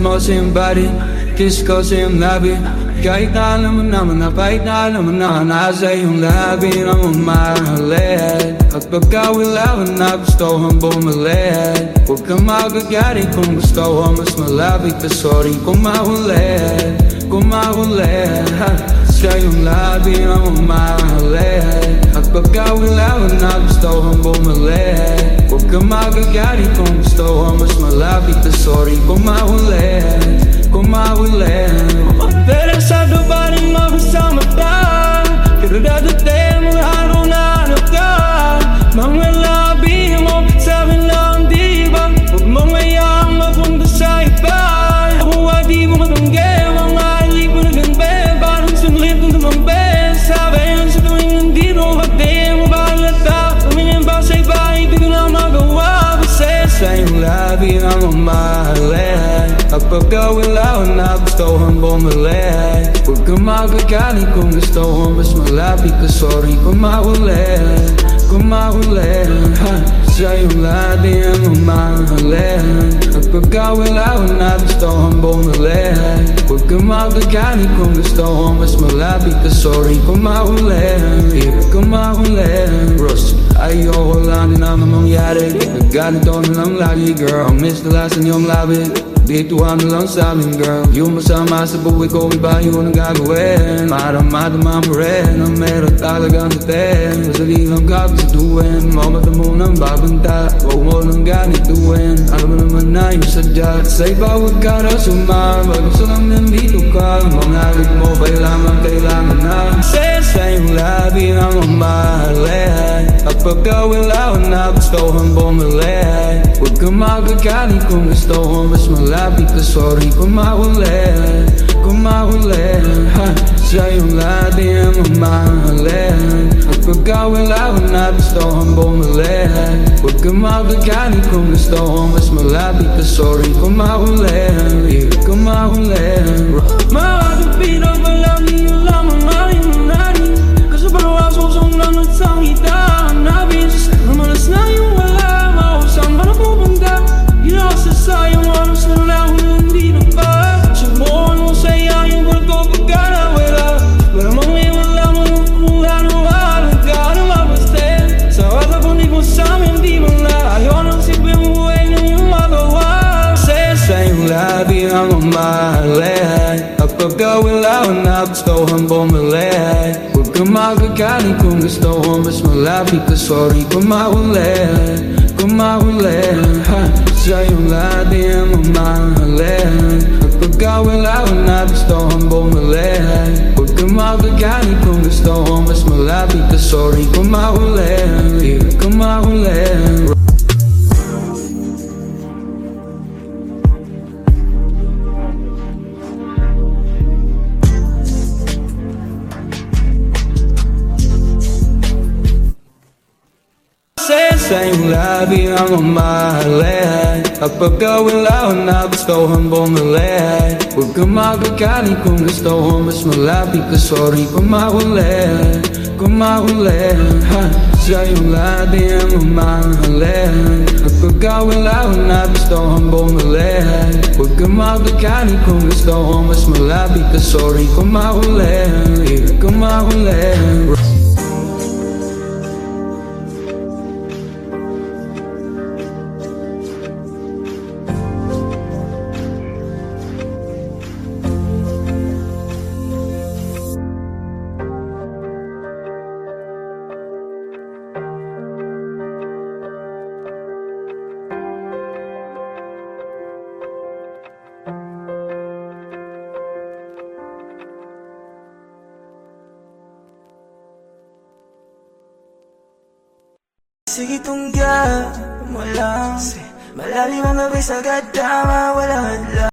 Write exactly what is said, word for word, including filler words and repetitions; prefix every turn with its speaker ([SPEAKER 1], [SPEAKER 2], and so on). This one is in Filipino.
[SPEAKER 1] mo sa iyong body, kiss ko sa iyong labi. Kahit na alam mo naman na, kahit na alam mo na nasa iyong labi na mamahalin. At pagka wala ko na gusto kong bumalik, huwag kang magagalit kung gusto ko mas malapit ka. Sorry kung mahulit, kung mahulit sa iyong labi na mamahalin. At pagka wala ko na gusto kong bumalik, huwag kang magagalit kung gusto ko mas malapit ka. Sorry kung mahulit, kung mahulit. Interesado ba rin makasama ka? Pero dadating mga araw na hanap ka. Mga labi mo sa akin lang, di ba? Huwag mong hayaan mapunta sa iba. Ako ay di mo matanggi, mga alip mo na ganbe. Parang sunlit na tumambe. Sabi yan sa tuwing nandito ka, di mo ba halata? Tumingin ba sa iba, hindi ko na magawa. Kasi sa iyong labi na mamahalin. At pagka wala ko na gusto kong bumalik, huwag kang magagalit kung gusto ko mas malapit ka. Sorry kung mahulit, kung mahulit sa iyong labi ang mamahalin. At pagka wala ko na gusto kong bumalik, huwag kang magagalit kung gusto ko mas malapit ka. Sorry kung mahulit, kung mahulit. Ross, ayoko lang din naman mangyari. Nagganito na lang lagi, girl. Miss the last in iyong labi. Dito ano lang sa amin, girl. Yung masama sa buhay ko, iba yun ang gagawin. Para madama mo rin ang meron talagang dating. Masali lang kagustuin, mamata mo nang babanta. Huwag mo nang ganituin, alam mo naman na yung sadya. Sa iba huwag ka na sumama, gusto lang nandito ka. Mga lig mo kailangan, kailangan na. Kasi sa iyong labi na mamahalin. At pagka wala ko na gusto kong bumalik, huwag kang magagalit kung gusto ko mas malapit ka. Sorry kung mahulit, kung mahulit sa iyong labi ang mamahalin. At pagka wala ko na gusto kong bumalik, huwag kang magagalit kung gusto ko mas malapit ka. Sorry kung mahulit, kung mahulit. Makakapira pa lang yung lamang aking manari. Kasi parang asosong lang at sangita. Nabis, namalas na yung wala. Mausang ka na pupunta. Ginasa sayang oras na lang kung nandito pa. Subukan mo saya yung bulto pagka nawala. Para mga wala mo kung ano halaga na mapastin. Sa wala kung di mo sa amin di mo na. Ayaw nang simple mo buhay na yung magawa. Kasi sa iyong labi ang mamahalin. At pagka wala ko na gusto kong bumalik, huwag kang magagalit kung gusto ko mas malapit ka. Sorry kung mahulit, kung mahulit sa iyong labi ang mamahalin. At pagka wala ko na gusto kong bumalik, huwag kang magagalit kung gusto ko mas malapit ka. Sorry kung mahulit, kung mahulit. Sa iyong labi ang mamahalin. At pagka wala ko na gusto kong bumalik, huwag kang magagalit kung gusto ko mas malapit ka. Sorry kung mahulit, kung mahulit sa iyong labi ang mamahalin. At pagka wala ko na gusto kong bumalik, huwag kang magagalit kung gusto ko mas malapit ka. Sorry kung mahulit, kung mahulit.
[SPEAKER 2] Sige tungga mo lang, malalim ang gabi sa kadama, walang hadlang.